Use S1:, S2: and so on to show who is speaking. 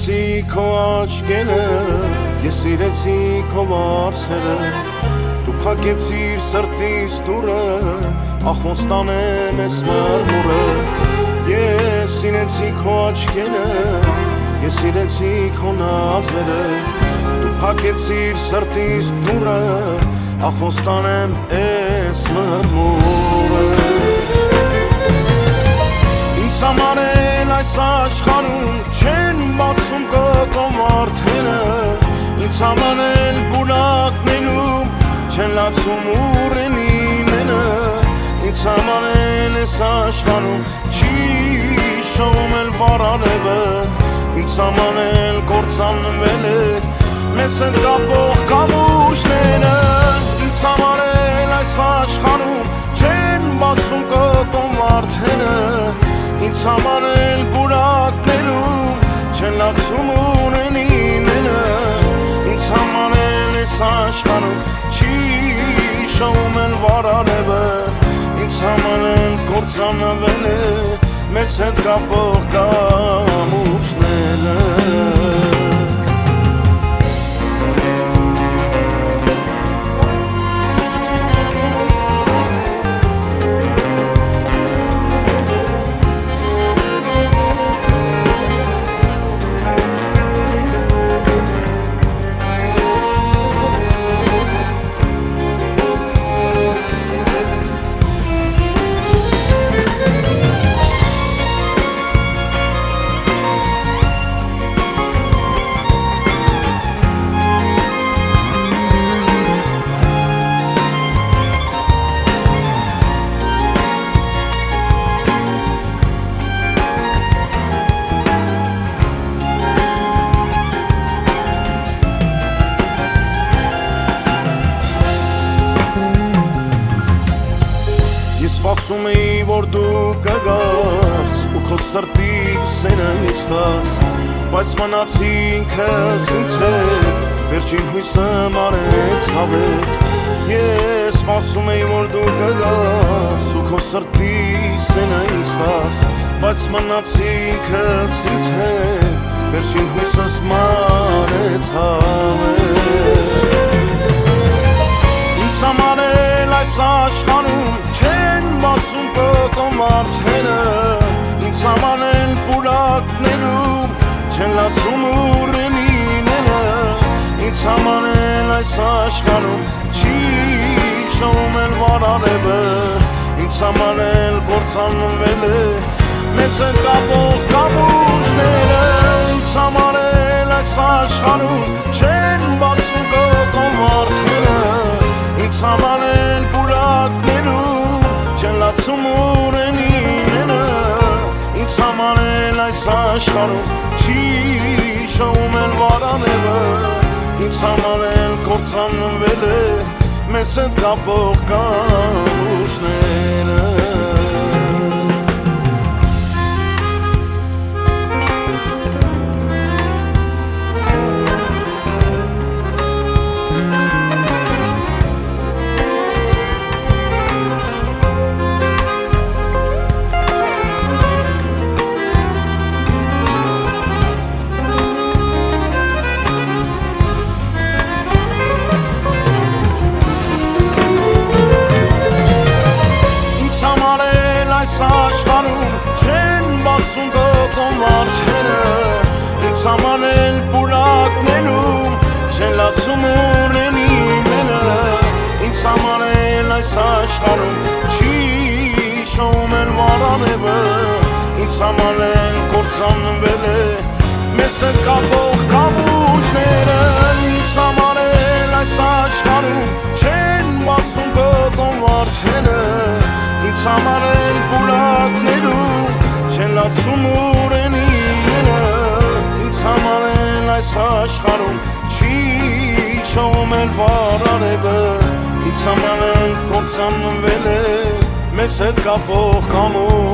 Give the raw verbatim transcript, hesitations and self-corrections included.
S1: սիրեցի քո աչքերը, ես սիրեցի քո վարսերը, դու փակեցիր սրտիս դուռը, ախ ոնց տանեմ ես մրմուրը, ես սիրեցի քո աչքերը, ես սիրեցի քո նազերը, դու փակեցիր սրտիս դուռը, ախ ոնց տանեմ ես մրմուրը, ինձ համար էլ այս աշխարհում չեն բացում կոկոմարդերը, ինձ համար էլ բուլակներում չեն լացում ուռենիները, ինձ համար էլ այս աշխարհում չի շովում էլ վառարևը, ինձ համար էլ կործանվել է մեզ հետ կապող կամուշները, ինձ համար էլ այս աշխարհում չեն բացում կոկոմարդերը, ինձ համար էլ բուրակներում չեն լացում ունենիները, ինձ համար էլ ես աշխարհում չի շովում էլ վառարևը, ինձ համար էլ կործանվել է մեզ հետ կապող կամուշները, Սպասում էի, որ դու կգաս ու քո սրտի սենը իստաս, բայց մնացի ինքս ինձ հետ, վերջին հույսը մարեց հավետ, ես սպասում էի, որ դու կգաս ու քո սրտի սենը իստաս, բայց մնացի ինքս ինձ հետ, վերջին հույսս մարեց հավետ, ինձ համար էլ այս աշխարհում չեն բացում կոկոմարդերը, ինձ համար էլ բուրակներում չեն լացում ուռենիները, ինձ համար էլ այս աշխարհում չի շովում էլ վառարևը, ինձ համար էլ կործանվել է մեզ հետ կապող կամուշները, ինձ համար էլ այս աշխարհում չեն բացում կոկոմարդերը, ինձ համար էլ բուրակներում չեն լացում ուռենիները, ինձ համար էլ այս աշխարհում չի շովում էլ վառարևը, ինձ համար էլ կործանվել է մեզ հետ կապող կամուշները, այս աշխարհում չեն բացում կոկոմարդերը, ինձ համար էլ բուրակներում չեն լացում ուռենիները, ինձ համար էլ այս աշխարհում չի շովում էլ վառարևը, ինձ համար էլ կործանվել է մեզ հետ կապող կամուշները, ինձ համար էլ այս աշխարհում չեն բացում կոկոմարդերը, ինձ համար էլ բուրակներում չեն լացում ուռենիները, ինձ համար էլ այս աշխարհում չի շովում էլ վառարևը, ինձ համար էլ կործանվել է մեզ հետ կապող կամուշները,